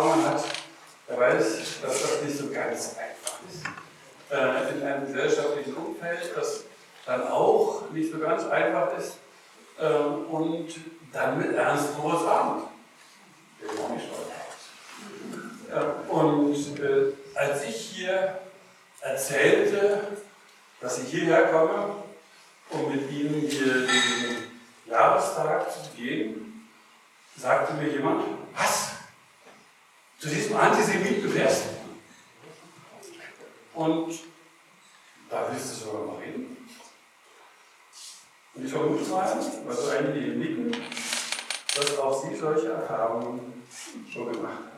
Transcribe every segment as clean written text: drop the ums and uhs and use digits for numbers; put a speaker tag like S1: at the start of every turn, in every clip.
S1: Erfahrungen hat, der weiß, dass das nicht so ganz einfach ist. In einem gesellschaftlichen Umfeld, das dann auch nicht so ganz einfach ist. Und dann mit Ernst Moritz Arndt. Der ist auch nicht stolz. Und als ich hier erzählte, dass ich hierher komme, um mit Ihnen hier diesen Jahrestag zu gehen, sagte mir jemand: Was? Zu diesem Antisemiten fährst du? Und da willst du sogar mal reden. Und ich vermute mal, weil so einige hier nicken, dass auch Sie solche Erfahrungen schon gemacht haben.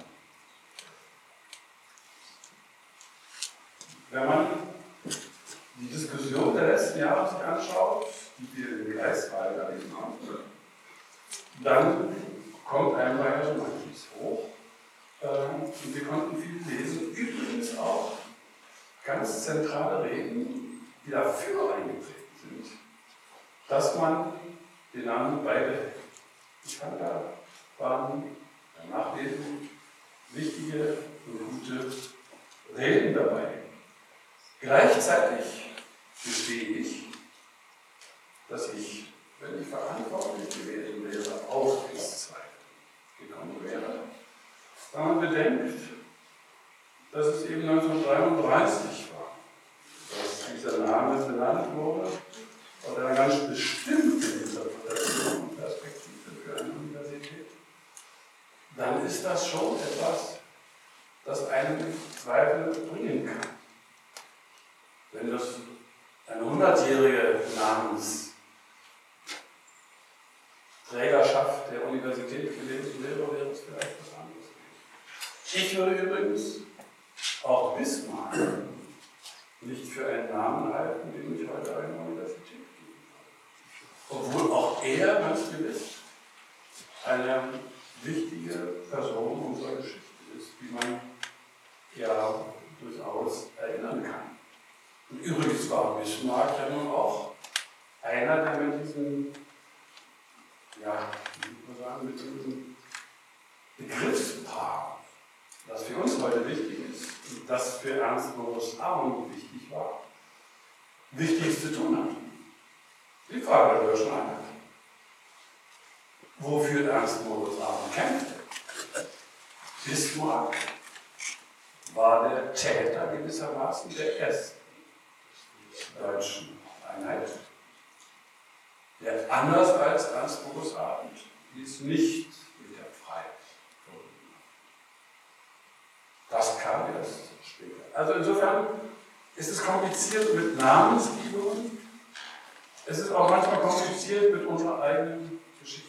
S1: Wenn man die Diskussion der letzten Jahre sich anschaut, die wir in Greifswald erlebt haben, dann kommt einem da ja so manches hoch. Und wir konnten viel lesen. Übrigens auch ganz zentrale Reden, die dafür eingetreten sind, dass man den Namen beibehält. Ich fand, da waren beim Nachlesen wichtige und gute Reden dabei. Gleichzeitig gestehe ich, dass ich, wenn ich verantwortlich gewesen wäre, auch ins Zweifeln gekommen wäre. Wenn man bedenkt, dass es eben 1933 war, dass dieser Name benannt wurde, aus einer ganz bestimmten Interpretation und Perspektive für eine Universität, dann ist das schon etwas, das einen Zweifel bringen kann. Wenn das eine 100-jährige Namensträgerschaft der Universität gewesen wäre, wäre es vielleicht was anderes gewesen. Ich würde übrigens auch Bismarck nicht für einen Namen halten, den ich heute eine Universität geben würde. Obwohl auch er ganz gewiss eine wichtige Person unserer Geschichte ist, die man ja durchaus erinnern kann. Und übrigens war Bismarck ja nun auch einer, der mit diesem, ja, wie man sagen, mit diesem Begriffspaar, das für uns heute wichtig ist und das für Ernst Moritz Arndt wichtig war, Wichtiges zu tun hat. Die Frage der deutschen Einheit. Wofür Ernst Moritz Arndt kämpfte? Bismarck war der Täter gewissermaßen der ersten deutschen Einheit, der anders als Ernst Moritz Arndt dies nicht mit der Freiheit verbunden hat. Das kam erst später. Also insofern ist es kompliziert mit Namensgebungen. Es ist auch manchmal kompliziert mit unserer eigenen Geschichte.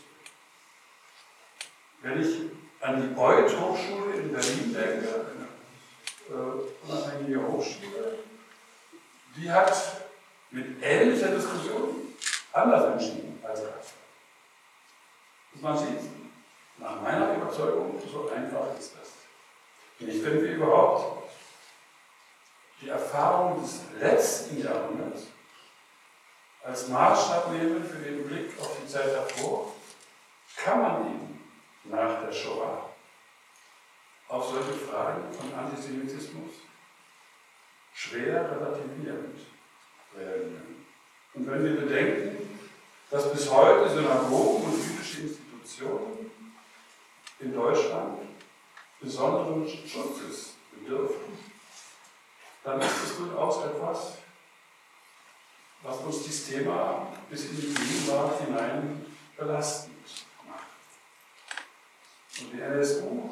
S1: Wenn ich an die Beuth-Hochschule in Berlin denke, eine unabhängige Hochschule, die hat mit ähnlicher Diskussion anders entschieden als Greifswald. Und man sieht, nach meiner Überzeugung, so einfach ist das nicht. Wenn wir überhaupt die Erfahrung des letzten Jahrhunderts als Maßstab nehmen für den Blick auf die Zeit davor, kann man ihn nach der Shoah auf solche Fragen von Antisemitismus schwer relativierend reagieren. Und wenn wir bedenken, dass bis heute Synagogen und jüdische Institutionen in Deutschland besonderen Schutzes bedürfen, dann ist es durchaus etwas, was uns dieses Thema bis in die Gegenwart hinein belastend macht. Und die NSU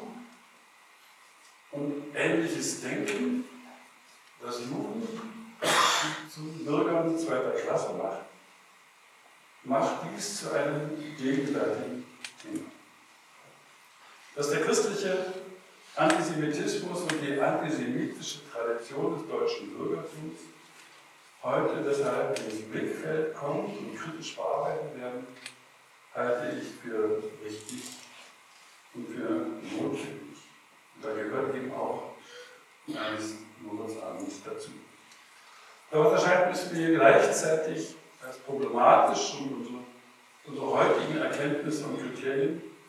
S1: und ähnliches Denken, das Juden zu Bürgern zweiter Klasse macht dies zu einem gegenwärtigen Thema. Dass der christliche Antisemitismus und die antisemitische Tradition des deutschen Bürgertums heute deshalb ins Blickfeld kommt und kritisch bearbeitet werden, halte ich für richtig und für notwendig. Und da gehört eben auch Ernst Moritz Arndt dazu. Aber das müssen wir gleichzeitig als problematisch und unsere heutigen Erkenntnisse und Kriterien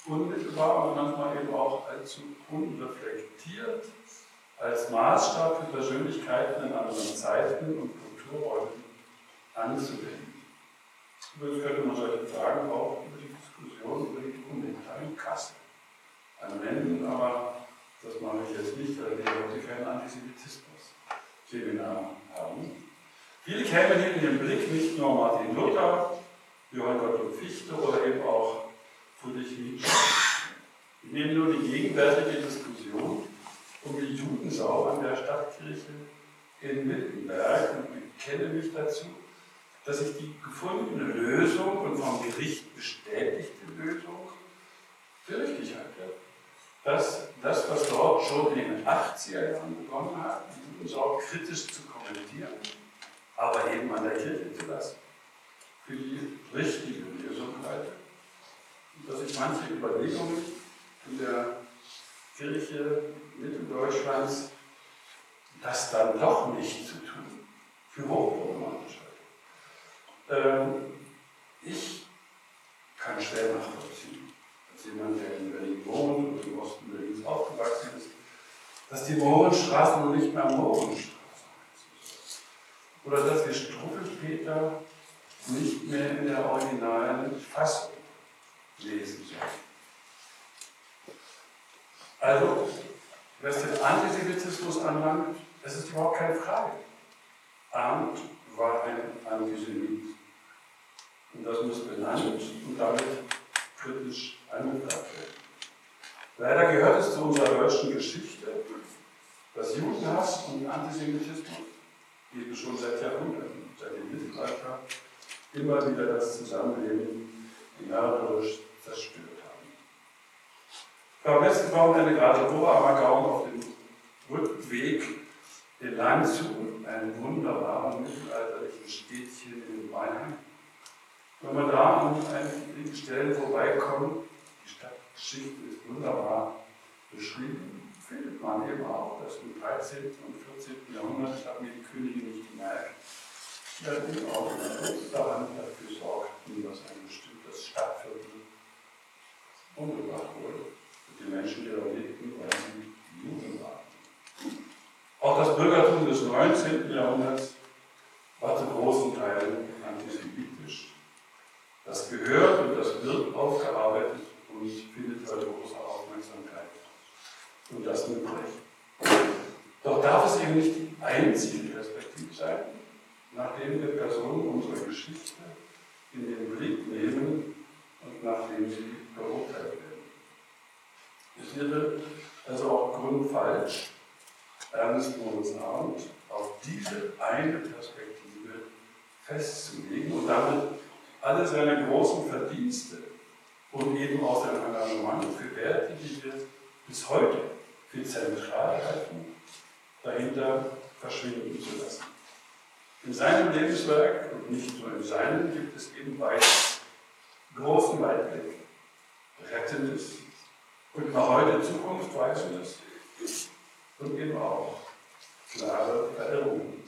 S1: unmittelbar und manchmal eben auch allzu unreflektiert als Maßstab für Persönlichkeiten in anderen Zeiten und Kulturräumen anzuwenden. Übrigens könnte man solche Fragen auch über die Diskussion über die Dokumentar in Kassel anwenden, aber das mache ich jetzt nicht, weil wir heute kein Antisemitismus-Seminar haben. Viele kämen hier in den Blick, nicht nur Martin Luther, Johann Gottlob Fichte oder eben auch Friedrich Nietzsche. Ich nehme nur die gegenwärtige Diskussion um die Judensau an der Stadtkirche in Wittenberg und bekenne mich dazu, dass ich die gefundene Lösung und vom Gericht bestätigte Lösung für richtig halte. Dass das, was dort schon in den 80er Jahren begonnen hat, die Judensau kritisch zu kommentieren, aber eben an der Kirche zu lassen, für die richtige Lösung halte. Und dass ich manche Überlegungen in der Kirche Mitteldeutschlands, das dann doch nicht zu tun, für hochproblematisch halte. Ich kann schwer nachvollziehen, als jemand, der in Berlin wohnt und im Osten Berlins aufgewachsen ist, dass die Mohrenstraße nun nicht mehr Mohrenstraße heißt. Oder dass wir Struffelpeter nicht mehr in der originalen Fassung lesen sollen. Also, was den Antisemitismus anlangt, es ist überhaupt keine Frage. Arndt war ein Antisemit. Und das muss benannt und damit kritisch angefragt werden. Leider gehört es zu unserer deutschen Geschichte, dass Judenhass und Antisemitismus eben schon seit Jahrhunderten, seit dem Mittelalter, immer wieder das Zusammenleben mörderisch zerstört haben. Ich habe letztens Woche eine Garderobe am Gaumen auf dem Rückweg in Landshut, einem wunderbaren mittelalterlichen Städtchen in Mannheim. Wenn man da an einigen Stellen vorbeikommt, die Stadtgeschichte ist wunderbar beschrieben, findet man eben auch, dass im 13. und 14. Jahrhundert, das hat mir die Königin nicht gemerkt, ja eben auch in der Hand dafür sorgten, dass ein bestimmtes Stadtviertel umgebracht wurde. Und die Menschen, die da lebten, waren die Juden waren. Auch das Bürgertum des 19. Jahrhunderts war zu großen Teilen antisemitisch. Das gehört und das wird aufgearbeitet und findet heute große Aufmerksamkeit. Und das mit Recht. Doch darf es eben nicht die einzige Perspektive sein, nachdem wir Personen unsere Geschichte in den Blick nehmen und nachdem sie beurteilt werden. Es wäre also auch grundfalsch, Ernst Moritz Arndt auf diese eine Perspektive festzulegen und damit alle seine großen Verdienste und eben auch sein Engagement für Werte, die wir bis heute für zentral halten, dahinter verschwinden zu lassen. In seinem Lebenswerk und nicht nur in seinem gibt es eben beides: großen Weitblick, Rettendes und nach heute Zukunftsweisendes und eben auch klare Verirrungen.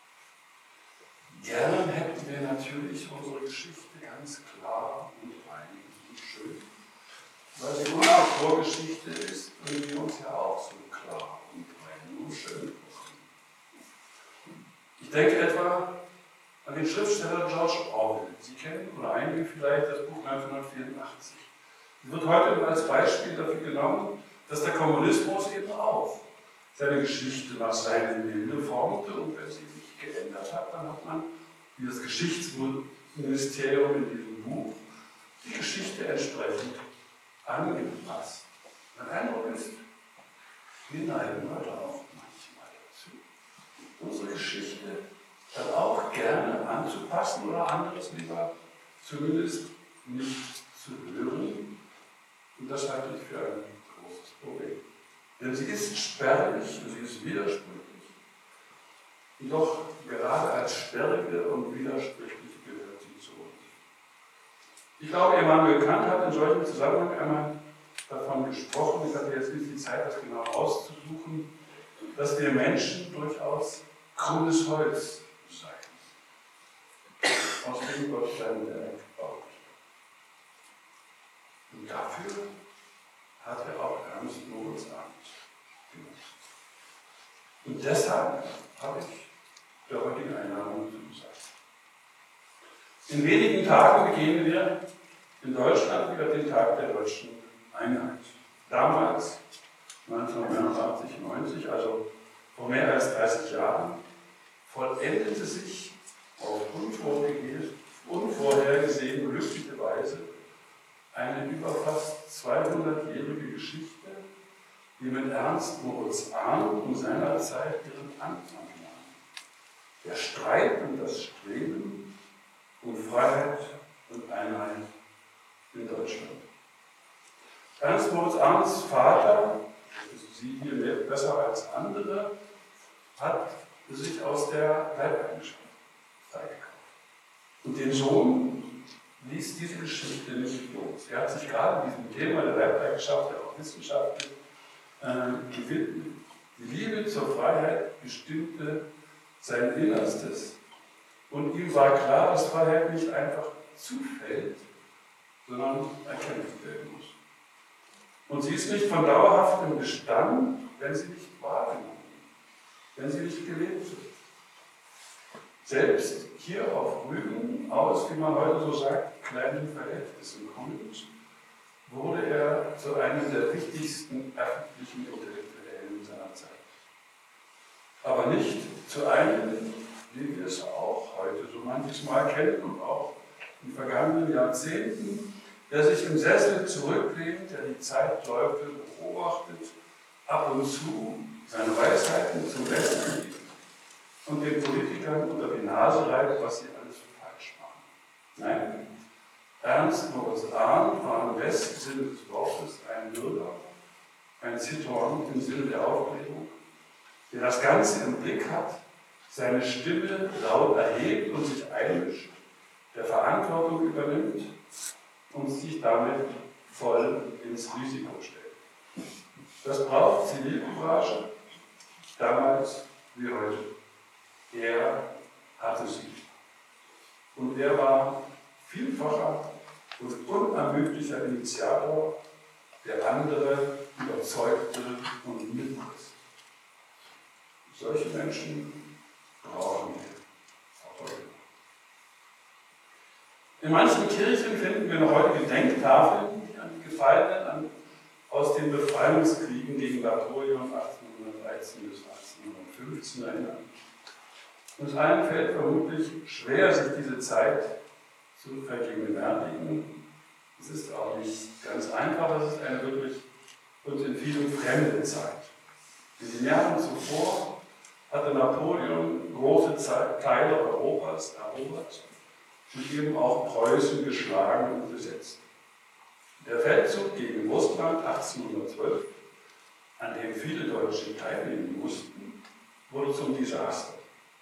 S1: Gern hätten wir natürlich unsere Geschichte ganz klar und rein und schön, weil sie unsere Vorgeschichte ist und wir uns ja auch so klar und rein und schön vorkommen. Ich denke etwa an den Schriftsteller George Orwell. Sie kennen oder einige vielleicht das Buch 1984. Es wird heute als Beispiel dafür genommen, dass der Kommunismus eben auch seine Geschichte nach seinem Bilde formte und wenn sie nicht geändert hat, dann hat man, wie das Geschichtsministerium in diesem Buch, die Geschichte entsprechend angepasst. Mein Eindruck ist, wir neigen heute auch manchmal dazu, unsere Geschichte dann auch gerne anzupassen oder anderes lieber zumindest nicht zu hören. Und das halte ich für ein großes Problem. Denn sie ist sperrig und sie ist widersprüchlich. Und doch gerade als sperrige und widersprüchlich gehört sie zu uns. Ich glaube, Immanuel Kant hat in solchem Zusammenhang einmal davon gesprochen, ich hatte jetzt nicht die Zeit, das genau auszusuchen, dass wir Menschen durchaus krummes Holz seien, aus dem Gott sein Werk baut. Und dafür hat er auch Ernst Moritz Arndt gemacht. Und deshalb habe ich der heutigen Einladung zugesagt. In wenigen Tagen begehen wir in Deutschland wieder den Tag der deutschen Einheit. Damals, 1989, 90, also vor mehr als 30 Jahren, vollendete sich auf unvorhergesehen lustige Weise eine über fast 200-jährige Geschichte, die mit Ernst Moritz Arndt und seiner Zeit ihren Anfang nahm. Der Streit und das Streben um Freiheit und Einheit in Deutschland. Ernst Moritz Arndts Vater, das wissen Sie hier besser als andere, hat sich aus der Leibeigenschaft freigekauft. Und den Sohn ließ diese Geschichte nicht los. Er hat sich gerade diesem Thema der Leibeigenschaft, der auch wissenschaftlich, gewidmet. Die Liebe zur Freiheit bestimmte sein Innerstes. Und ihm war klar, dass Freiheit nicht einfach zufällt, sondern erkämpft werden muss. Und sie ist nicht von dauerhaftem Bestand, wenn sie nicht wahrgenommen wird, wenn sie nicht gelebt wird. Selbst hier auf Rügen, aus, wie man heute so sagt, kleinen Verhältnissen kommend, wurde er zu einem der wichtigsten öffentlichen Intellektuellen seiner Zeit. Aber nicht zu einem, wie wir es auch heute so manches Mal kennen und auch in vergangenen Jahrzehnten, der sich im Sessel zurücklehnt, der die Zeitläufe beobachtet, ab und zu seine Weisheiten zum Besten gibt und den Politikern unter die Nase reibt, was sie alles falsch machen. Nein, Ernst Moritz Arndt war im besten Sinne des Wortes ein Bürger, ein Citoyen im Sinne der Aufklärung, der das Ganze im Blick hat, seine Stimme laut erhebt und sich einmischt, der Verantwortung übernimmt und sich damit voll ins Risiko stellt. Das braucht Zivilcourage, damals wie heute. Er hatte sie. Und er war vielfacher und unermüdlicher Initiator, der andere überzeugte und mitriss. Solche Menschen brauchen wir auch heute. In manchen Kirchen finden wir noch heute Gedenktafeln, die an die Gefallenen aus den Befreiungskriegen gegen Napoleon 1813 bis 1815 erinnern. Uns allen fällt vermutlich schwer, sich diese Zeit zu vergegenwärtigen. Es ist auch nicht ganz einfach, es ist eine wirklich uns in vielen fremde Zeit. In den Jahren zuvor hatte Napoleon große Teile Europas erobert und eben auch Preußen geschlagen und besetzt. Der Feldzug gegen Russland 1812, an dem viele Deutsche teilnehmen mussten, wurde zum Desaster.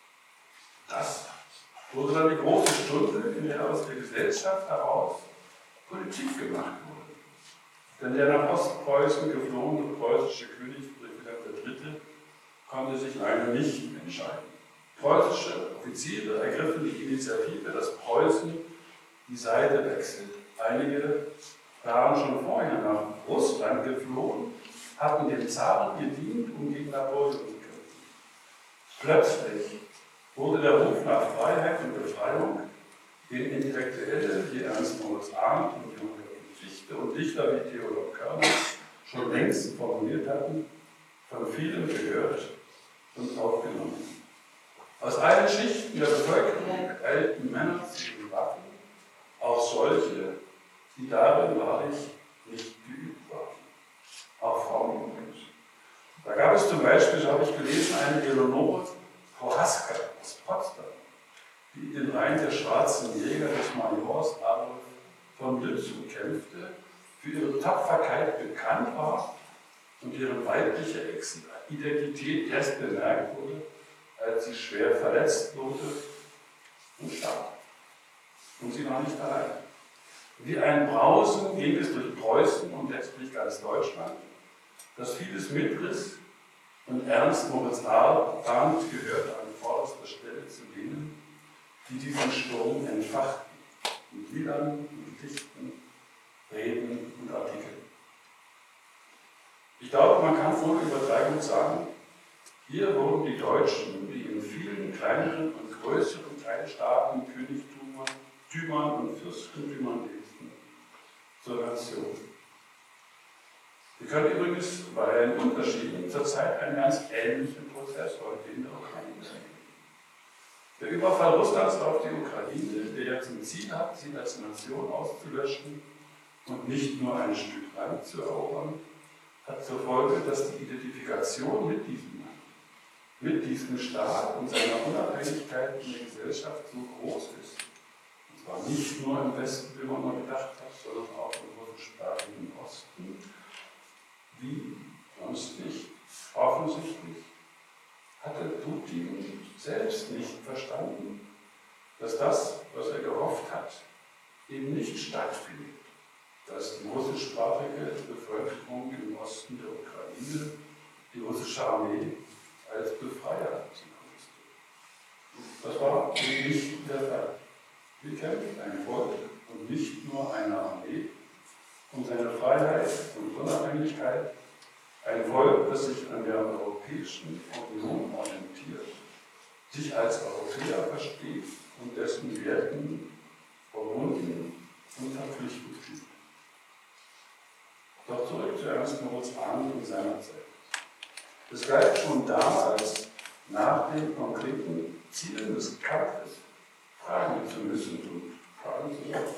S1: Das wurde dann die große Stunde, in der aus der Gesellschaft heraus Politik gemacht wurde. Denn der nach Ostpreußen geflohene preußische König Friedrich III. Konnte sich leider nicht entscheiden. Preußische Offiziere ergriffen die Initiative, dass Preußen die Seite wechselt. Einige waren schon vorher nach Russland geflohen, hatten dem Zaren gedient, um gegen Napoleon zu kämpfen. Plötzlich wurde der Ruf nach Freiheit und Befreiung, den Intellektuelle wie Ernst Moritz Arndt und Johann Fichte und Dichter wie Theodor Körner schon längst formuliert hatten, von vielen gehört und aufgenommen. Aus allen Schichten der Bevölkerung eilten Männer zu den Waffen, auch solche, die darin wahrlich nicht geübt waren. Auch Frauen übrigens. Da gab es zum Beispiel, so habe ich gelesen, eine Eleonore Prohaska aus Potsdam, die in den Reihen der schwarzen Jäger des Majors Adolf von Lützow kämpfte, für ihre Tapferkeit bekannt war und ihre weibliche Identität erst bemerkt wurde, als sie schwer verletzt wurde und starb. Und sie war nicht allein. Wie ein Brausen ging es durch Preußen und letztlich ganz Deutschland, das vieles mitriss, und Ernst Moritz Arndt gehörte an vorderster Stelle zu denen, die diesen Sturm entfachten, mit Liedern, mit Gedichten, Reden und Artikeln. Ich glaube, man kann ohne Übertreibung sagen, hier wurden die Deutschen, die in vielen kleineren und größeren Teilstaaten, Königtümern und Fürstentümern lebten, zur Nation. Wir können übrigens bei den Unterschieden zurzeit einen ganz ähnlichen Prozess heute in der Ukraine sehen. Der Überfall Russlands auf die Ukraine, der ja zum Ziel hat, sie als Nation auszulöschen und nicht nur ein Stück Land zu erobern, hat zur Folge, dass die Identifikation mit diesem Staat und seiner Unabhängigkeit in der Gesellschaft so groß ist. Und zwar nicht nur im Westen, wie man mal gedacht hat, sondern auch im russischsprachigen Osten, wie sonst nicht. Offensichtlich hatte Putin selbst nicht verstanden, dass das, was er gehofft hat, eben nicht stattfindet. Dass die russischsprachige Bevölkerung im Osten der Ukraine die russische Armee als Befreier begrüßte. Das war nicht der Fall. Wir kämpfen ein Volk und nicht nur eine Armee um seine Freiheit und Unabhängigkeit, ein Volk, das sich an der Europäischen Union orientiert, sich als Europäer versteht und dessen Werten verbunden und verpflichtet fühlt. Doch zurück zu Ernst Moritz Arndt in seiner Zeit. Es galt schon damals, nach den konkreten Zielen des Kampfes fragen zu müssen und fragen zu sollen.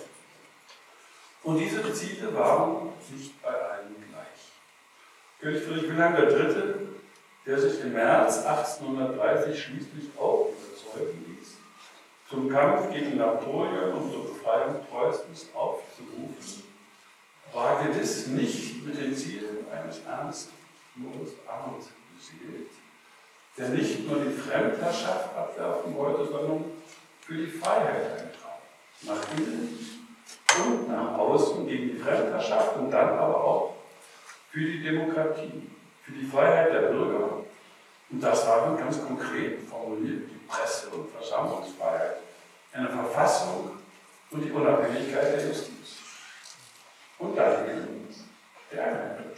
S1: Und diese Ziele waren nicht bei allen gleich. König Friedrich Wilhelm III., der sich im März 1830 schließlich auch überzeugen ließ, zum Kampf gegen Napoleon und zur Befreiung Preußens aufzurufen, war gewiss nicht mit den Zielen eines Ernst Moritz Arndt beseelt, der nicht nur die Fremdherrschaft abwerfen wollte, sondern für die Freiheit eintrat. Nach innen und nach außen gegen die Fremdherrschaft und dann aber auch für die Demokratie, für die Freiheit der Bürger. Und das waren ganz konkret formuliert die Presse- und Versammlungsfreiheit, eine Verfassung und die Unabhängigkeit der Justiz. Und dann eben der Einheit Deutschland.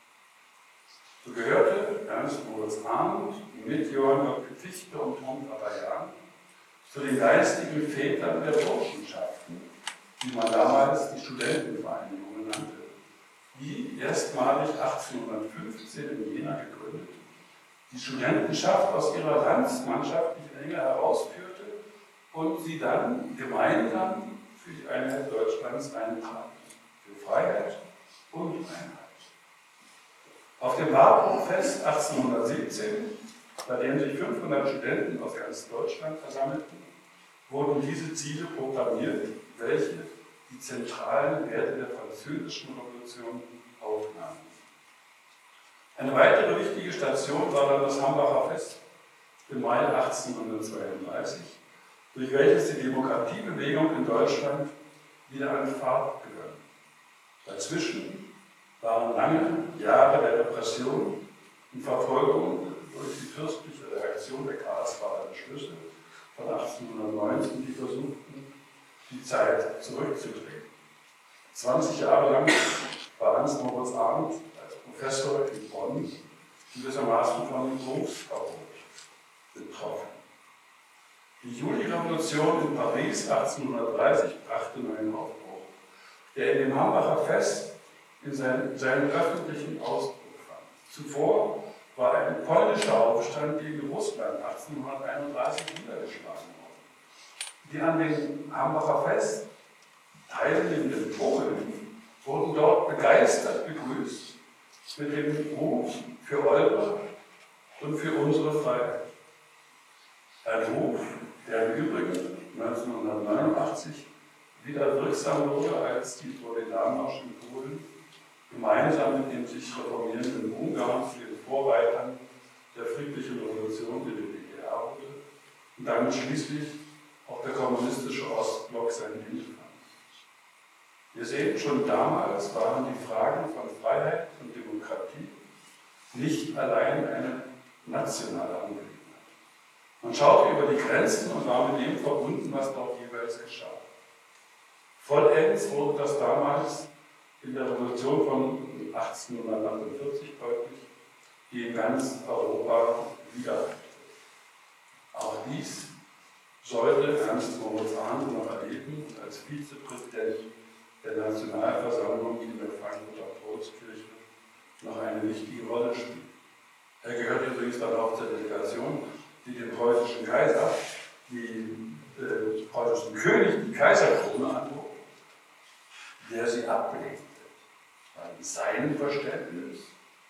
S1: So gehörte Ernst Moritz Arndt mit Johann Gottfried Fichte und Tom Karajan zu den geistigen Vätern der Burschenschaften, die man damals die Studentenvereinigungen nannte, die erstmalig 1815 in Jena gegründet, die Studentenschaft aus ihrer landsmannschaftlichen Enge herausführte und sie dann gemeinsam für die Einheit Deutschlands eintrat, für Freiheit und Einheit. Auf dem Warburg-Fest 1817, bei dem sich 500 Studenten aus ganz Deutschland versammelten, wurden diese Ziele proklamiert, welche die zentralen Werte der Französischen Revolution aufnahmen. Eine weitere wichtige Station war dann das Hambacher Fest im Mai 1832, durch welches die Demokratiebewegung in Deutschland wieder an Fahrt gewann. Dazwischen waren lange Jahre der Repression und Verfolgung durch die fürstliche Reaktion der Karlsbader Beschlüsse von 1819, die versuchten, die Zeit zurückzudrehen. 20 Jahre lang war Ernst Moritz Arndt als Professor in Bonn gewissermaßen von Berufsverbot betroffen. Die Julirevolution in Paris 1830 brachte neuen Aufbruch, der in dem Hambacher Fest in seinen öffentlichen Ausdruck fand. Zuvor war ein polnischer Aufstand gegen Russland 1831 niedergeschlagen worden. Die an dem Hambacher Fest teilnehmenden Polen wurden dort begeistert begrüßt mit dem Ruf für eure und für unsere Freiheit. Ein Ruf, der im Übrigen 1989 wieder wirksam wurde, als die Solidarmarsch in Polen gemeinsam mit den sich reformierenden Ungarn zu den Vorreitern der friedlichen Revolution in der DDR wurde und damit schließlich auch der kommunistische Ostblock sein Ende fand. Wir sehen, schon damals waren die Fragen von Freiheit und Demokratie nicht allein eine nationale Angelegenheit. Man schaute über die Grenzen und war mit dem verbunden, was dort jeweils geschah. Vollends wurde das damals in der Revolution von 1848 deutlich, die in ganz Europa wiederfindet. Auch dies sollte Ernst Moritz Arndt noch erleben und als Vizepräsident der Nationalversammlung in der Frankfurter Paulskirche noch eine wichtige Rolle spielen. Er gehört übrigens dann auch zur Delegation, die dem preußischen Kaiser, preußischen König die Kaiserkrone anbot, der sie ablehnte, weil in seinem Verständnis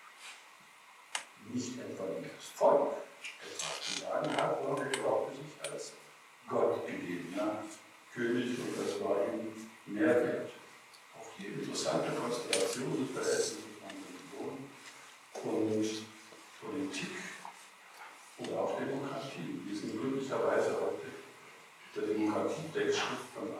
S1: nicht etwa das Volk etwas zu sagen hat, sondern er glaubte sich als Gott gegebener König und das war ihm mehr wert. Auch hier interessante Konstellation des Verhältnisses von Religion und Politik und auch Demokratie. Wir sind glücklicherweise heute der Demokratiedenkschrift von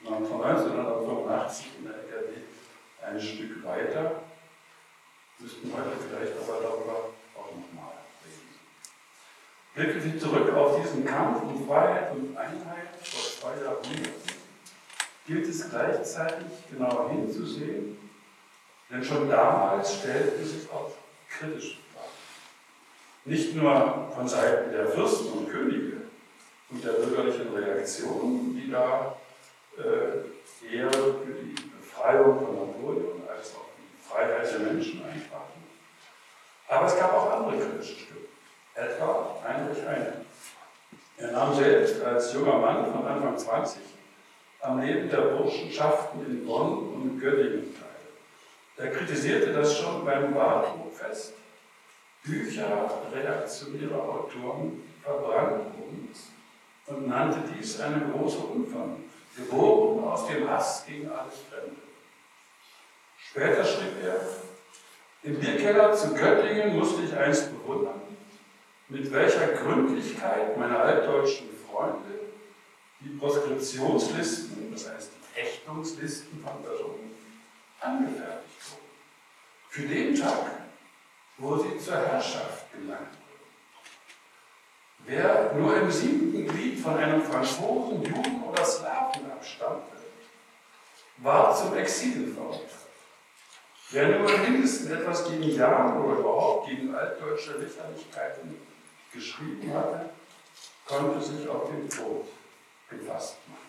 S1: 1985 in der LKW ein Stück weiter. Müssten heute vielleicht aber darüber auch nochmal reden. Blicken wir zurück auf diesen Kampf um Freiheit und Einheit vor 2 Jahrhunderten, gilt es gleichzeitig genau hinzusehen, denn schon damals stellten sich auch kritische Fragen. Nicht nur von Seiten der Fürsten und Könige und der bürgerlichen Reaktion, die da eher für die Befreiung von Napoleon als auch die Freiheit der Menschen eintraten. Aber es gab auch andere kritische Stimmen, etwa Heinrich Heine. Er nahm selbst als junger Mann von Anfang 20 am Leben der Burschenschaften in Bonn und Göttingen teil. Er kritisierte das schon beim Wartburgfest. Bücher reaktionärer Autoren verbrannten uns und nannte dies eine große Unvernunft, geboren aus dem Hass gegen alles Fremde. Später schrieb er, im Bierkeller zu Göttingen musste ich einst bewundern, mit welcher Gründlichkeit meine altdeutschen Freunde die Proskriptionslisten, das heißt die Ächtungslisten von Personen, angefertigt wurden. Für den Tag, wo sie zur Herrschaft gelangt wurden. Wer nur im 7. Glied von einem Franzosen, Juden oder Slawen abstammte, war zum Exil verurteilt. Wer nur im Mindesten etwas gegen Jan oder überhaupt gegen altdeutsche Lächerlichkeiten geschrieben hatte, konnte sich auf den Tod gefasst machen.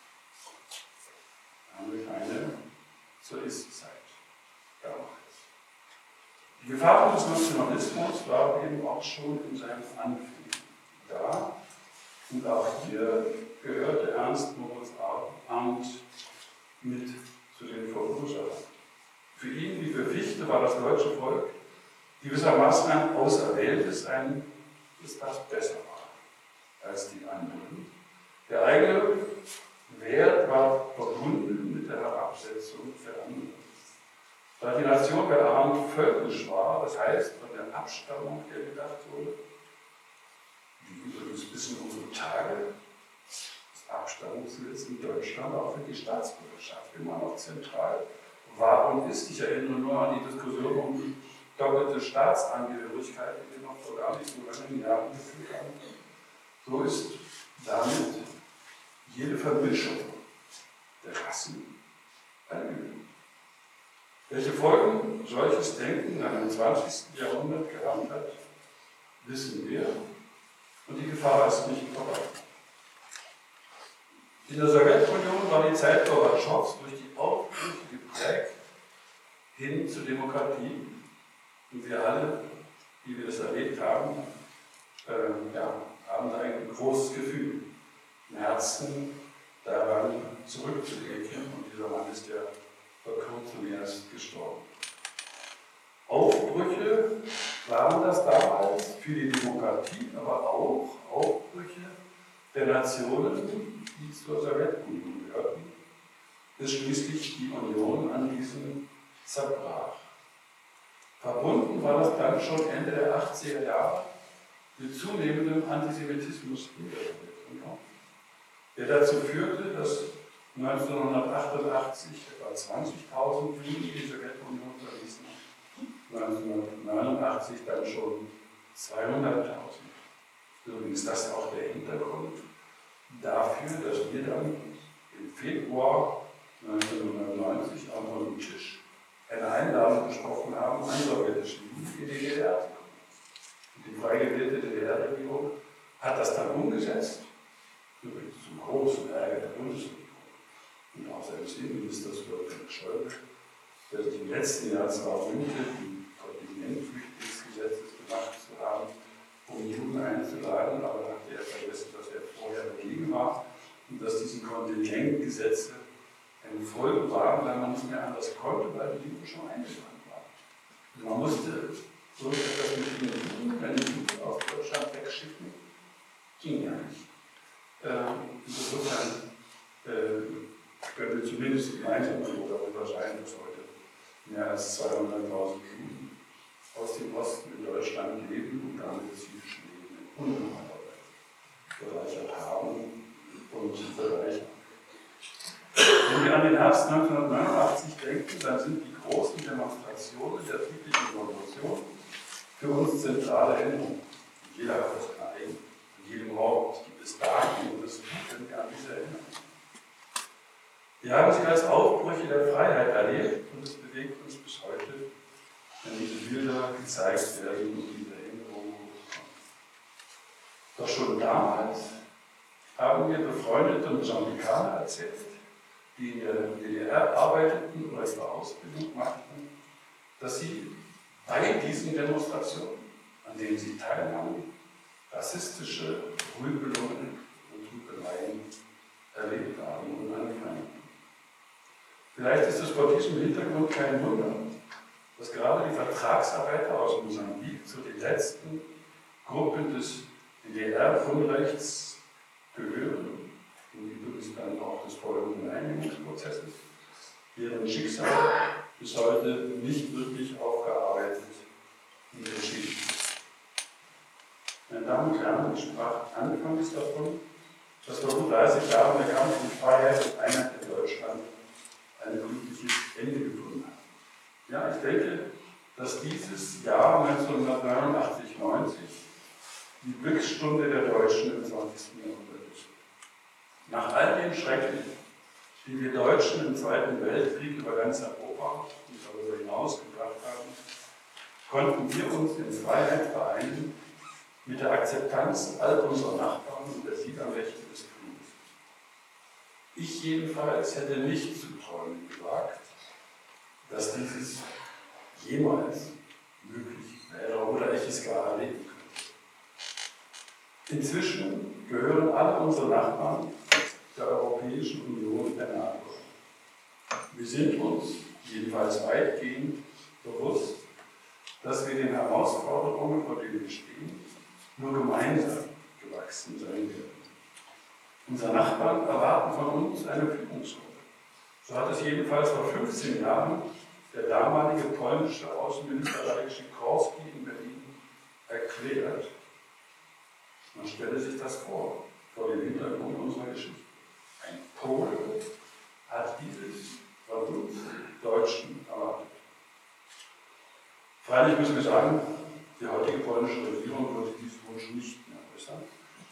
S1: Heinrich Heine zur Ist-Zeit damals. Die Gefahr des Nationalismus war eben auch schon in seinen Anfängen da. Und auch hier gehörte Ernst Moritz Arndt mit zu den Verursachern. Für ihn wie für Fichte war das deutsche Volk gewissermaßen ein Auserwähltes, das besser war als die anderen. Der eigene Wert war verbunden mit der Herabsetzung der anderen. Da die Nation bei Arndt völkisch war, das heißt von der Abstammung her gedacht wurde, die übrigens bis in unsere Tage das Abstammungsgesetz in Deutschland auch für die Staatsbürgerschaft immer noch zentral war und ist. Ich erinnere nur an die Diskussion um die doppelte Staatsangehörigkeit, die wir noch vor gar nicht so langen Jahren geführt haben. So ist damit jede Vermischung der Rassen erlöst. Welche Folgen solches Denken dann im 20. Jahrhundert gehabt hat, wissen wir. Und die Gefahr ist nicht vorbei. In der Sowjetunion war die Zeit Gorbatschows durch die Aufbrüche geprägt hin zur Demokratie. Und wir alle, die wir das erlebt haben, haben da ein großes Gefühl im Herzen daran zurückzudenken. Und dieser Mann ist ja vor kurzem erst gestorben. Aufbrüche waren das damals für die Demokratie, aber auch Aufbrüche der Nationen, die zur Sowjetunion gehörten, bis schließlich die Union an diesen zerbrach. Verbunden war das dann schon Ende der 80er Jahre mit zunehmendem Antisemitismus in der Sowjetunion, der dazu führte, dass 1988 etwa 20.000 Juden die Sowjetunion verließen, 1989 dann schon 200.000. Übrigens, das ist auch der Hintergrund dafür, dass wir dann im Februar 1990 am Runden Tisch eine Einladung gesprochen haben, Einserweltischen in die DDR zu kommen. Und die frei gewählte DDR-Regierung hat das dann umgesetzt, übrigens zum großen Ärger der Bundesregierung und auch seines Innenministers Wolfgang Schäuble, der sich im letzten Jahr zwar rühmte, die Kontinentflüchtlingsgesetzes gemacht zu haben, um Juden einzuladen, aber da hatte er vergessen, dass er vorher dagegen war und dass diese Kontingentgesetze eine Folge waren, weil man nicht mehr anders konnte, weil die Juden schon eingeladen waren. Und man musste so etwas mit den Juden, wenn die Juden aus Deutschland wegschicken, ging ja nicht. Insofern können wir zumindest gemeinsam darüber sein, dass heute mehr als 200.000 Juden aus dem Osten in Deutschland leben und damit das jüdische Leben in ungeheimter Weise bereichert haben und bereichern. Wenn wir an den Herbst 1989 denken, dann sind die großen Demonstrationen der friedlichen Revolution für uns zentrale Erinnerungen. Jeder hat das seine eigene. In jedem Ort gibt es Daten und das können wir an diese erinnern. Wir haben sie als Aufbrüche der Freiheit erlebt und es bewegt uns bis heute, wenn diese Bilder gezeigt werden und diese Erinnerungen hochkommen. Doch schon damals haben mir befreundete Mosambikaner erzählt, die in der DDR arbeiteten oder ihre Ausbildung machten, dass sie bei diesen Demonstrationen, an denen sie teilnahmen, rassistische Rüpelungen und Rüpeleien erlebt haben und angefeindet. Vielleicht ist es vor diesem Hintergrund kein Wunder, dass gerade die Vertragsarbeiter aus Mosambik zu den letzten Gruppen des DDR-Unrechts gehören, und übrigens dann auch des folgenden Einigungsprozesses, deren Schicksal bis heute nicht wirklich aufgearbeitet in der Geschichte ist. Meine Damen und Herren, ich sprach anfangs davon, dass vor gut 30 Jahren der Kampf um Freiheit und Einheit in Deutschland ein glückliches Ende gefunden hat. Ja, ich denke, dass dieses Jahr 1989-90 die Glücksstunde der Deutschen im 20. Jahrhundert ist. Nach all den Schrecken, die wir Deutschen im Zweiten Weltkrieg über ganz Europa und darüber hinaus gebracht haben, konnten wir uns in Freiheit vereinen mit der Akzeptanz all unserer Nachbarn und der Siegermächte des Krieges. Ich jedenfalls hätte nicht zu träumen gewagt, dass dieses jemals möglich wäre oder ich es gar erleben könnte. Inzwischen gehören alle unsere Nachbarn der Europäischen Union der NATO. Wir sind uns jedenfalls weitgehend bewusst, dass wir den Herausforderungen, vor denen wir stehen, nur gemeinsam gewachsen sein werden. Unsere Nachbarn erwarten von uns eine Führungsrolle. So hat es jedenfalls vor 15 Jahren der damalige polnische Außenminister Radek Sikorski in Berlin erklärt. Man stelle sich das vor dem Hintergrund unserer Geschichte. Ein Pole hat dieses von uns Deutschen erwartet. Freilich müssen wir sagen, die heutige polnische Regierung würde diesen Wunsch nicht mehr äußern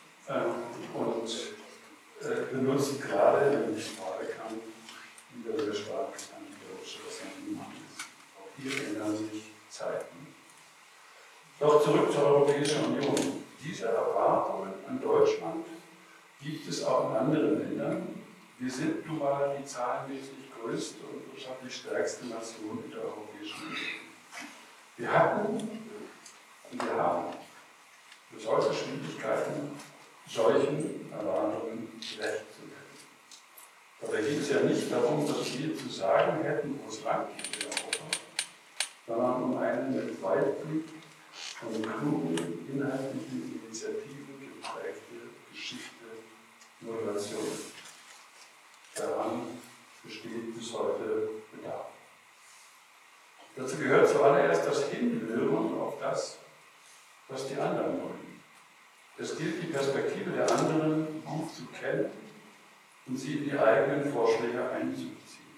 S1: und benutzt gerade, wenn die Frage kam, wieder sehr stark antideutsche Ressentiments. Auch hier ändern sich Zeiten. Doch zurück zur Europäischen Union. Diese Erwartungen an Deutschland gibt es auch in anderen Ländern. Wir sind nun mal die zahlenmäßig größte und wirtschaftlich stärkste Nation in der Europäischen Union. Wir hatten und wir haben bis heute Schwierigkeiten, solchen Erwartungen gerecht zu werden. Dabei geht es ja nicht darum, dass wir zu sagen hätten, wo es lang geht in Europa, sondern um eine mit Weitblick von klugen, inhaltlichen Initiativen geprägte Geschichte, Moderation. Daran besteht bis heute Bedarf. Dazu gehört zuallererst das Hinhören auf das, was die anderen wollen. Es gilt, die Perspektive der anderen gut zu kennen und sie in die eigenen Vorschläge einzubeziehen.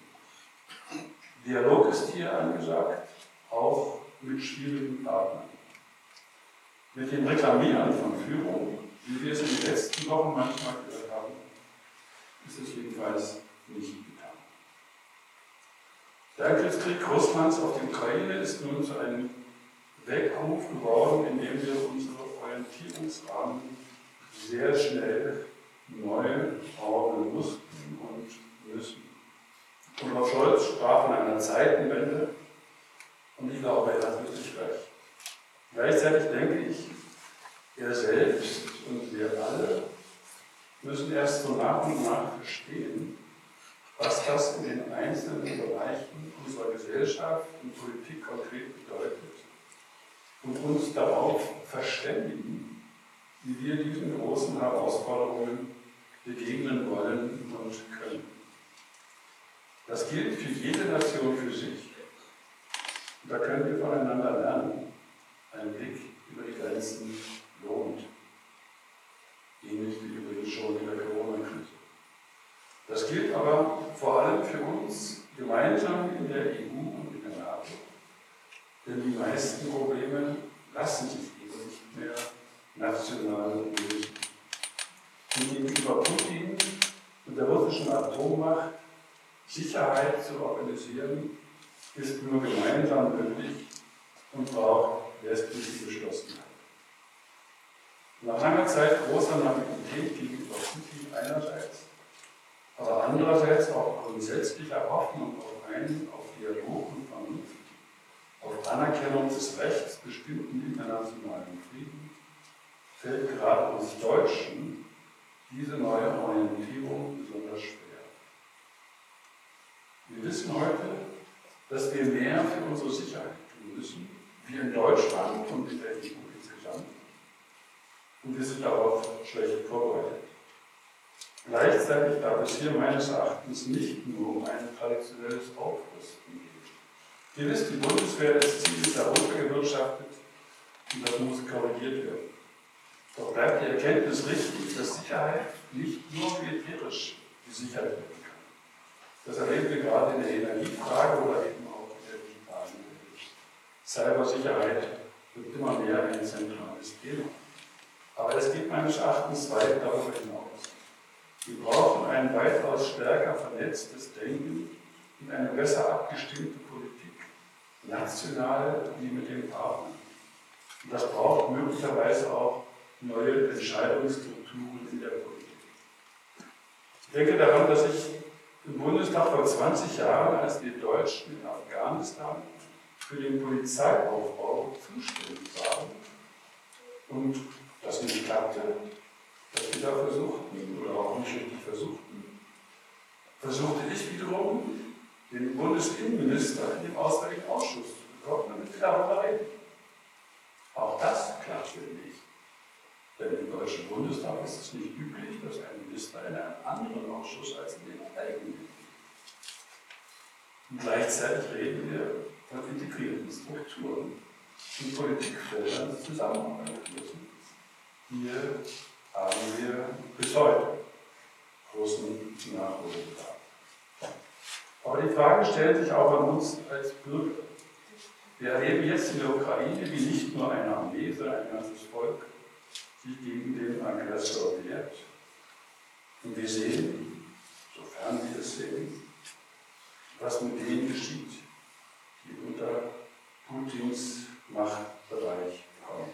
S1: Dialog ist hier angesagt, auch mit schwierigen Partnern. Mit dem Reklamieren von Führung, wie wir es in den letzten Wochen manchmal gehört haben, ist es jedenfalls nicht getan. Der Angriffskrieg Russlands auf die Ukraine ist nun zu einem Weckruf geworden, in dem wir unsere Orientierungsrahmen sehr schnell neu ordnen mussten und müssen. Und Olaf Scholz sprach von einer Zeitenwende und ich glaube, er hat wirklich recht. Gleichzeitig denke ich, er selbst und wir alle müssen erst so nach und nach verstehen, was das in den einzelnen Bereichen unserer Gesellschaft und Politik konkret bedeutet und uns darauf verständigen, wie wir diesen großen Herausforderungen begegnen wollen und können. Das gilt für jede Nation für sich. Und da können wir voneinander lernen. Ein Blick über die Grenzen lohnt. Ähnlich wie übrigens schon in der Corona-Krise. Das gilt aber vor allem für uns gemeinsam in der EU und in der NATO. Denn die meisten Probleme lassen sich eben nicht mehr national lösen. Und gegenüber Putin und der russischen Atommacht Sicherheit zu organisieren, ist nur gemeinsam möglich und braucht westliche Geschlossenheit. Nach langer Zeit großer Naivität gegenüber Putin einerseits, aber andererseits auch grundsätzlicher Hoffnung auf Dialog und Vernunft, auf Anerkennung des Rechts bestimmten internationalen Frieden, fällt gerade uns Deutschen diese neue Orientierung besonders schwer. Wir wissen heute, dass wir mehr für unsere Sicherheit tun müssen, wir in Deutschland und in der EU insgesamt. Und wir sind darauf schlecht vorbereitet. Gleichzeitig darf es hier meines Erachtens nicht nur um ein traditionelles Aufrüsten gehen. Ihr wisst, die Bundeswehr ist ziemlich heruntergewirtschaftet und das muss korrigiert werden. Doch bleibt die Erkenntnis richtig, dass Sicherheit nicht nur militärisch gesichert werden kann. Das erleben wir gerade in der Energiefrage oder eben auch in der digitalen Welt. Cybersicherheit wird immer mehr ein zentrales Thema. Aber es geht meines Erachtens weit darüber hinaus. Wir brauchen ein weitaus stärker vernetztes Denken und eine besser abgestimmte Politik, national wie mit den Partnern. Und das braucht möglicherweise auch neue Entscheidungsstrukturen in der Politik. Ich denke daran, dass ich im Bundestag vor 20 Jahren, als wir Deutschen in Afghanistan für den Polizeiaufbau zuständig waren und das nicht klappte, dass wir da versuchten, oder auch nicht richtig versuchte ich wiederum, den Bundesinnenminister in den Auswärtigen Ausschuss zu bekommen, damit wir darüber reden. Auch das klappte nicht. Denn im Deutschen Bundestag ist es nicht üblich, dass ein Minister in einem anderen Ausschuss als in dem eigenen ist. Und gleichzeitig reden wir von integrierten Strukturen und Politikfeldern zusammenarbeiten müssen. Hier haben wir bis heute großen Nachholbedarf. Aber die Frage stellt sich auch an uns als Bürger. Wir erleben jetzt in der Ukraine, wie nicht nur eine Armee, sondern ein ganzes Volk sich gegen den Aggressor wehrt. Und wir sehen, sofern wir es sehen, was mit denen geschieht, die unter Putins Machtbereich kommen.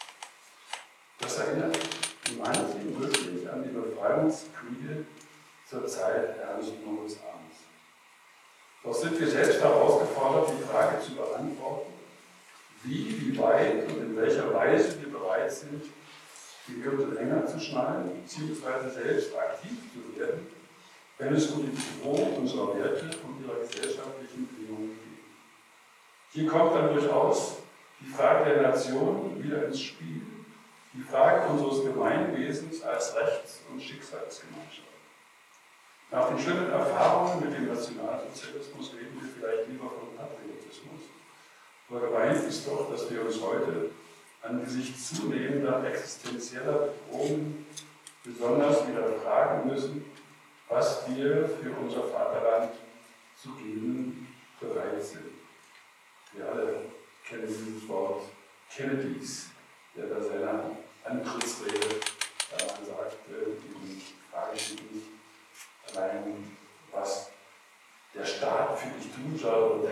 S1: Das erinnert in manchen wirklich an die Befreiungskriege zur Zeit Ernst Moritz Arndts. Doch sind wir selbst herausgefordert, die Frage zu beantworten, wie weit und in welcher Weise wir bereit sind, die Gürtel enger zu schnallen, beziehungsweise selbst aktiv zu werden, wenn es um die Bedrohung unserer Werte und ihrer gesellschaftlichen Bedingungen geht. Hier kommt dann durchaus die Frage der Nation wieder ins Spiel, die Frage unseres Gemeinwesens als Rechts- und Schicksalsgemeinschaft. Nach den schlimmen Erfahrungen mit dem Nationalsozialismus reden wir vielleicht lieber von Patriotismus. Aber gemeint ist doch, dass wir uns heute angesichts zunehmender existenzieller Bedrohungen besonders wieder fragen müssen, was wir für unser Vaterland zu geben bereit sind. Wir alle kennen dieses Wort Kennedys, der da seiner Antrittsrede daran sagte, die Frage steht nicht allein, was der Staat für dich tun soll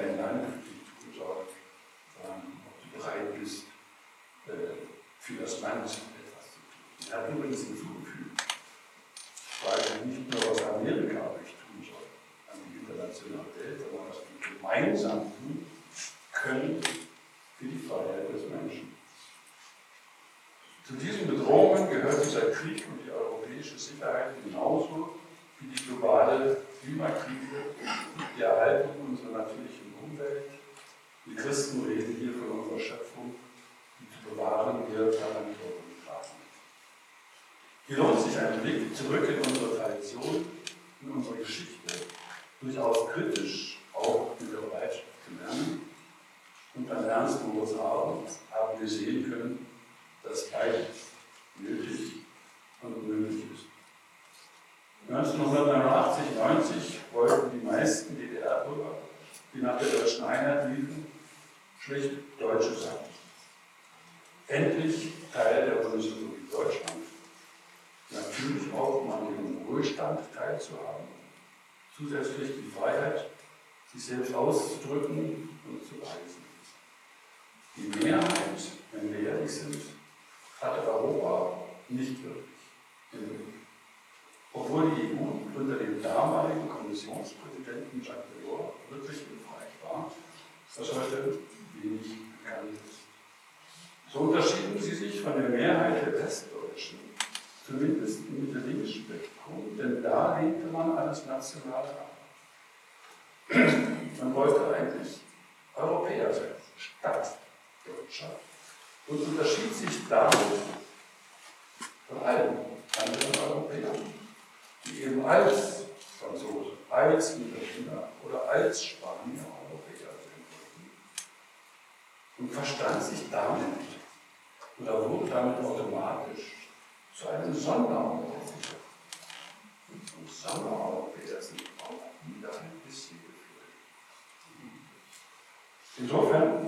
S1: für das Land etwas zu tun. Er hat übrigens hinzugefügt, ich frage nicht nur, was Amerika eigentlich tun soll an die internationale Welt, sondern was wir gemeinsam tun können für die Freiheit des Menschen. Zu diesen Bedrohungen gehört dieser Krieg und die europäische Sicherheit genauso wie die globale Klimakrise, die Erhaltung unserer natürlichen Umwelt. Die Christen reden hier von unserer Schöpfung, die zu bewahren wir Verantwortung tragen. Hier lohnt sich ein Blick zurück in unsere Tradition, in unsere Geschichte, durchaus kritisch, auch mit der Bereitschaft zu lernen. Und beim Ernst Moritz haben wir sehen können, dass beides nötig und möglich ist. 1989, 90 wollten die meisten DDR-Bürger, die nach der deutschen Einheit liefen, schlicht Deutsche sein. Endlich Teil der Bundesrepublik Deutschland. Natürlich auch, um an ihrem Wohlstand teilzuhaben. Zusätzlich die Freiheit, sich selbst auszudrücken und zu reisen. Die Mehrheit, wenn wir ehrlich sind, hatte Europa nicht wirklich im Blick. Obwohl die EU unter dem damaligen Kommissionspräsidenten Jacques Delors wirklich hilfreich war, was heute wenig bekannt ist. So unterschieden sie sich von der Mehrheit der Westdeutschen, zumindest im Mitte-Links-Spektrum, denn da lehnte man alles Nationale ab. Man wollte eigentlich Europäer sein, statt Deutscher, und unterschied sich damit von allen anderen Europäern, die eben als Franzosen, als Italiener oder als Spanier Europäer sein wollten. Und verstand sich damit oder wurde damit automatisch zu einem Sondereuropäer. Und Sondereuropäer sind auch wieder ein bisschen gefüllt. Insofern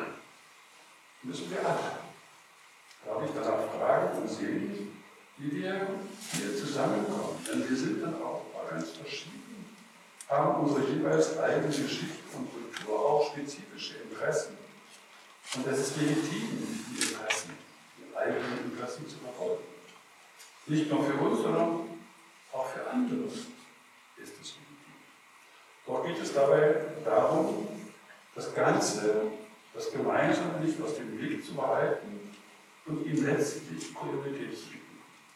S1: müssen wir alle, darf ich danach fragen und sehen, wie wir hier zusammenkommen. Denn wir sind dann auch ganz verschieden, haben unsere jeweils eigene Geschichte und Kultur, auch spezifische Interessen. Und es ist legitim, die Interessen, die eigenen Interessen zu verfolgen. Nicht nur für uns, sondern auch für andere ist es legitim. Doch geht es dabei darum, das Ganze, das Gemeinsame nicht aus dem Blick zu behalten und ihm letztlich Priorität zu geben.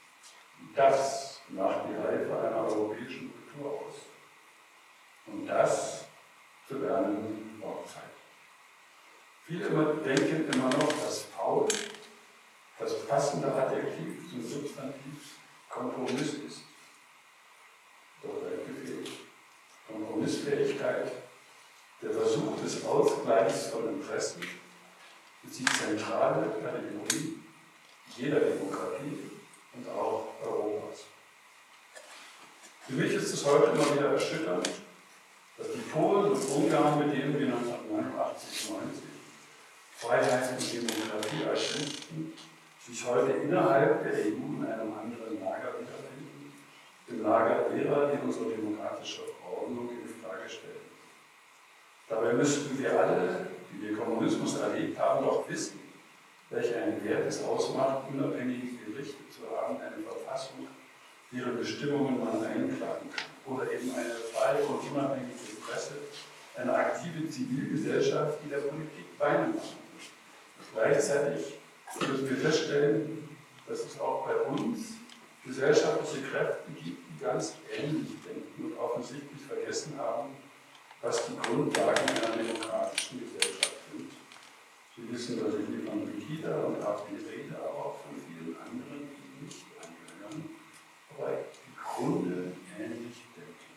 S1: Das macht die Reife einer europäischen Kultur aus. Und das zu lernen braucht Zeit. Viele denken immer noch, dass faul das passende Adjektiv zum Substantiv Kompromiss ist. Doch weit gefehlt. Kompromissfähigkeit, der Versuch des Ausgleichs von Interessen, ist die zentrale Kategorie jeder Demokratie und auch Europas. Für mich ist es heute immer wieder erschütternd, dass die Polen und Ungarn, mit denen wir 1989, 90 Freiheit und Demokratie erkämpften, sich heute innerhalb der EU in einem anderen Lager wiederfinden, im Lager derer, die unsere demokratische Ordnung in Frage stellen. Dabei müssten wir alle, die den Kommunismus erlebt haben, doch wissen, welch einen Wert es ausmacht, unabhängige Gerichte zu haben, eine Verfassung, deren Bestimmungen man einklagen kann, oder eben eine freie und unabhängige Presse, eine aktive Zivilgesellschaft, die der Politik Beine macht. Gleichzeitig müssen wir feststellen, dass es auch bei uns gesellschaftliche Kräfte gibt, die ganz ähnlich denken und offensichtlich vergessen haben, was die Grundlagen einer demokratischen Gesellschaft sind. Sie wissen, dass ich hier von Pegida und AfD rede, aber auch von vielen anderen, die nicht angehören, aber im Grunde ähnlich denken.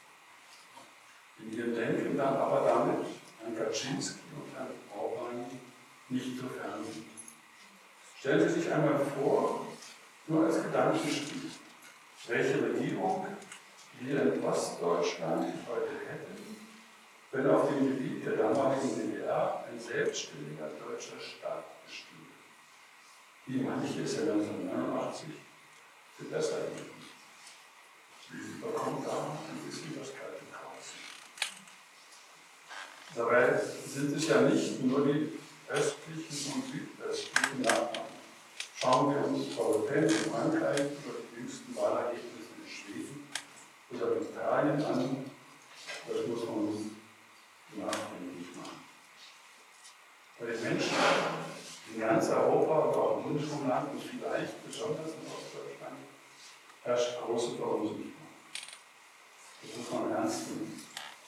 S1: In ihrem Denken dann aber damit an Kaczynski und an Orban nicht so fern sind. Stellen Sie sich einmal vor, nur als Gedankenspiel, welche Regierung wir in Ostdeutschland heute hätten, wenn auf dem Gebiet der damaligen DDR ein selbstständiger deutscher Staat bestünde. Wie manche es ja 1989 für besser hielten. Sie bekommt da ein bisschen das kalte Krausen. Dabei sind es ja nicht nur die östlichen und südöstlichen Nachbarn, Frau Le Pen in Frankreich über die jüngsten Wahlergebnisse in Schweden oder in Italien an, das muss man uns nachdenklich machen. Bei den Menschen in ganz Europa und auch in unserem Land und vielleicht besonders in Ostdeutschland herrscht große Verunsicherung. Das muss man ernst nehmen.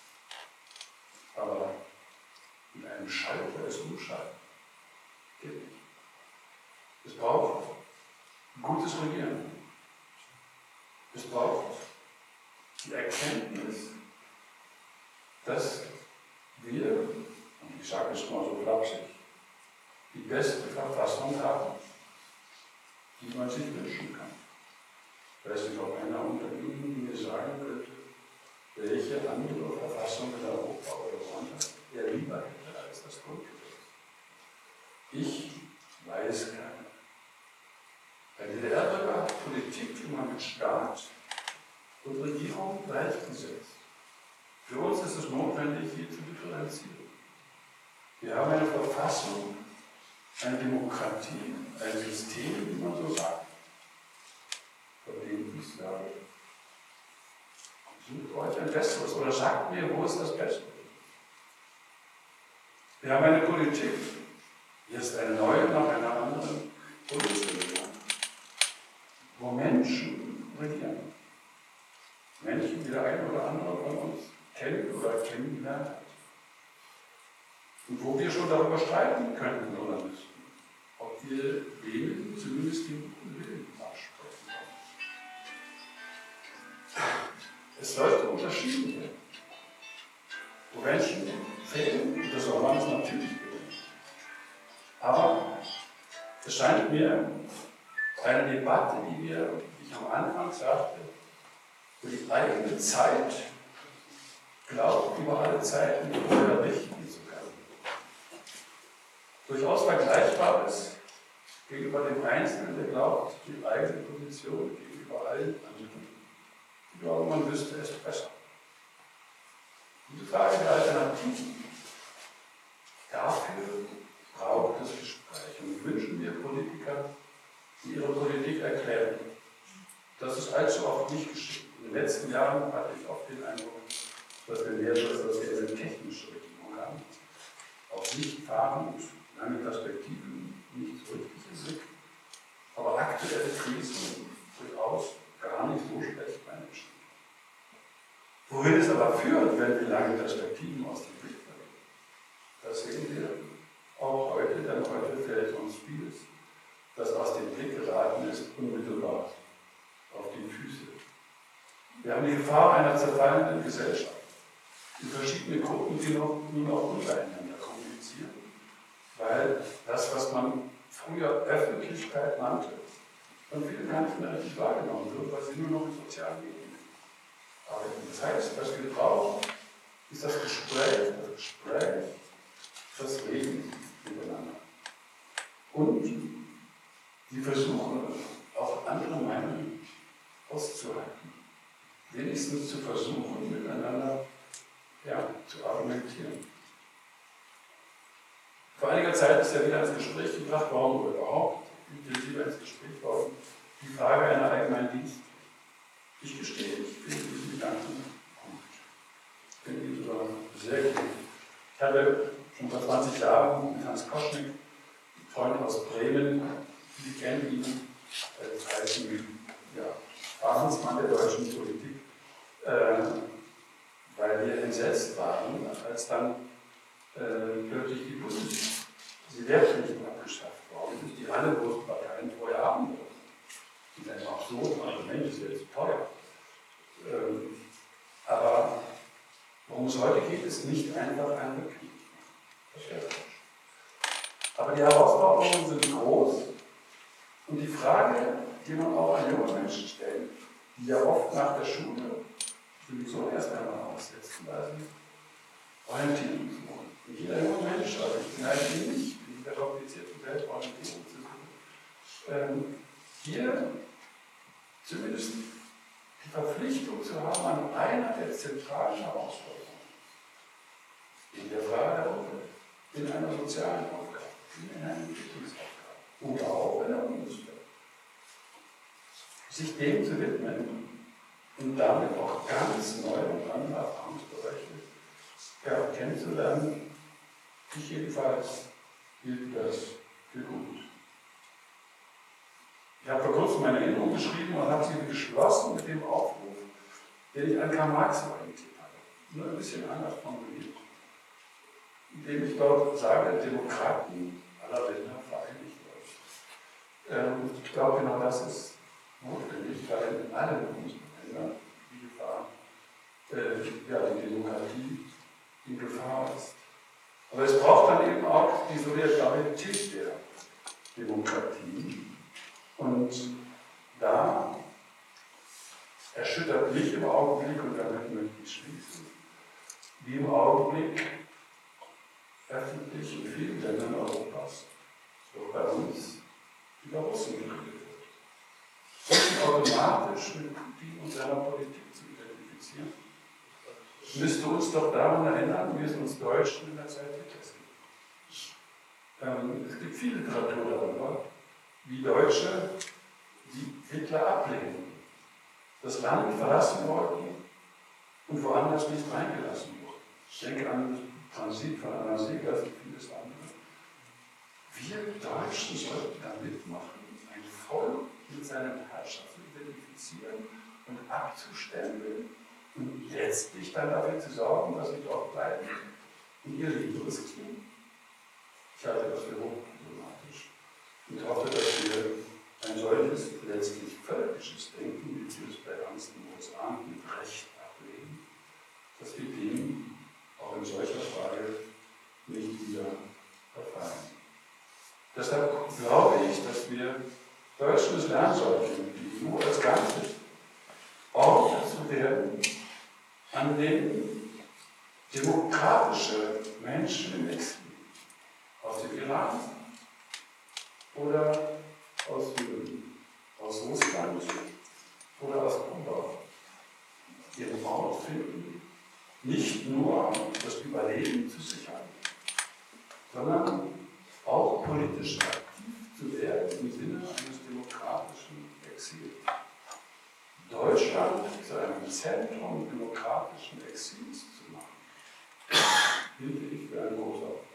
S1: Aber mit einem Schalter es umschalten geht nicht. Es braucht gutes Regieren. Es braucht die Erkenntnis, dass wir, und ich sage es mal so flapsig, die beste Verfassung haben, die man sich wünschen kann. Ich weiß nicht, ob einer unter Ihnen mir sagen könnte, welche andere Verfassung in Europa oder woanders er lieber hätte als das Grundgesetz. Ich weiß keine. Bei der DDR-Bürger hat Politik immer mit Staat und Regierung gleichgesetzt. Für uns ist es notwendig, hier zu differenzieren. Wir haben eine Verfassung, eine Demokratie, ein System, wie man so sagt, von dem ich sage, sucht euch ein besseres oder sagt mir, wo ist das Beste? Wir haben eine Politik, hier ist eine neue nach einer anderen Bundesregierung, wo Menschen regieren. Menschen, die der eine oder andere von uns kennt oder kennengelernt hat. Und wo wir schon darüber streiten könnten oder müssen, ob wir denen zumindest den guten Willen absprechen wollen. Es sollte unterschieden werden. Wo Menschen fehlen, das soll man es natürlich geben. Aber es scheint mir eine Debatte, die wir, wie ich am Anfang sagte, über die eigene Zeit glaubt, über alle Zeiten vorher richten zu können. Durchaus vergleichbar ist gegenüber dem Einzelnen, der glaubt, die eigene Position gegenüber allen anderen. Ich glaube, man wüsste es besser. Diese Frage der Alternativen, dafür braucht es Gespräche. Und wünschen wir Politiker, die ihre Politik erklären. Das ist allzu oft nicht geschehen. In den letzten Jahren hatte ich oft den Eindruck, dass wir mehr so etwas wie eine technische Regierung haben. Auf Sicht fahren, lange Perspektiven, nicht so richtig im Blick. Aber aktuelle Krisen durchaus gar nicht so schlecht bei Menschen. Wohin es aber führt, wenn wir lange Perspektiven aus dem Blick verlieren, das sehen wir auch heute, denn heute fällt uns vieles, das aus dem Blick geraten ist, unmittelbar auf die Füße. Wir haben die Gefahr einer zerfallenden Gesellschaft. In verschiedene Gruppen, die nur noch untereinander kommunizieren, weil das, was man früher Öffentlichkeit nannte, von vielen gar nicht mehr richtig wahrgenommen wird, weil sie nur noch in sozialen Medien arbeiten. Das heißt, was wir brauchen, ist das Gespräch, das Reden miteinander. Und die Versuche, auch andere Meinungen auszuhalten. Wenigstens zu versuchen, miteinander zu argumentieren. Vor einiger Zeit ist ja wieder ins Gespräch gebracht worden, oder überhaupt intensiver ins Gespräch worden, die Frage einer allgemeinen Dienstpflicht. Ich gestehe, ich finde diesen Gedanken gut. Ich finde ihn sogar sehr gut. Ich hatte schon vor 20 Jahren mit Hans Koschnick, einen Freund aus Bremen, Sie kennen ihn als heißen Wahnsmann der deutschen Politik, weil wir entsetzt waren, als dann plötzlich die Wehrpflicht abgeschafft worden ist, die alle großen Parteien vorher haben wollten. Die sind einfach so, ein Argument ist jetzt zu teuer. Aber worum es heute geht, ist nicht einfach ein Rückgriff. Das wäre falsch. Aber die Herausforderungen sind groß und die Frage, die man auch an junge Menschen stellt, die ja oft nach der Schule sowieso erst einmal aussetzen, weil sie Orientierung suchen. Und jeder junge Mensch, also ich bin halt nicht in dieser komplizierten Welt Orientierung zu suchen, hier zumindest die Verpflichtung zu haben, an einer der zentralen Herausforderungen, in der Frage der Umwelt, in einer sozialen Aufgabe, in einer Entwicklungsaufgabe oder auch in der Bundeswehr, sich dem zu widmen und damit auch ganz neue und andere Erfahrungsbereiche kennenzulernen. Ich jedenfalls hielt das für gut. Ich habe vor kurzem meine Erinnerung geschrieben und habe sie geschlossen mit dem Aufruf, den ich an Karl Marx orientiert habe. Nur ein bisschen anders formuliert. Indem ich dort sage, Demokraten aller Länder vereinigt euch. Ich glaube, genau das ist notwendig, weil in allen unseren Ländern die Demokratie in Gefahr ist. Aber es braucht dann eben auch die Solidarität der Demokratie. Und da erschüttert mich im Augenblick, und damit möchte ich schließen, wie im Augenblick öffentlich in vielen Ländern Europas, auch bei uns, über Russen geredet wird. Russen automatisch mit Putin und seiner Politik zu identifizieren, müsste uns doch daran erinnern, wie es uns Deutschen in der Zeit Hitlers gibt. Es gibt viel Literatur darüber, wie Deutsche die Hitler ablehnen, das Land verlassen wollten und woanders nicht reingelassen wurden. Ich denke an den Transit von Anna Seegers und vieles andere. Wir Deutschen sollten da mitmachen, ein Volk mit seinem Herrscher zu identifizieren und abzustempeln und letztlich dann dafür zu sorgen, dass sie dort bleiben und ihr Leben riskieren. Ich halte das für hochproblematisch und hoffe, dass wir ein solches letztlich völkisches Denken, wie wir es bei Ernst Moritz Arndt mit Recht ablehnen, dass wir dem auch in solcher Frage nicht wieder verfallen. Deshalb glaube ich, dass wir Deutschen es lernen sollten, die EU als Ganzes Orte zu werden, an denen demokratische Menschen im Exil aus dem Iran oder aus Syrien, aus Russland oder aus Kuba ihren Ort finden, nicht nur das Überleben zu sichern, sondern auch politisch aktiv zu werden im Sinne eines demokratischen Exils. Deutschland zu einem Zentrum demokratischen Exils zu machen, hielt ich für eine große Aufgabe.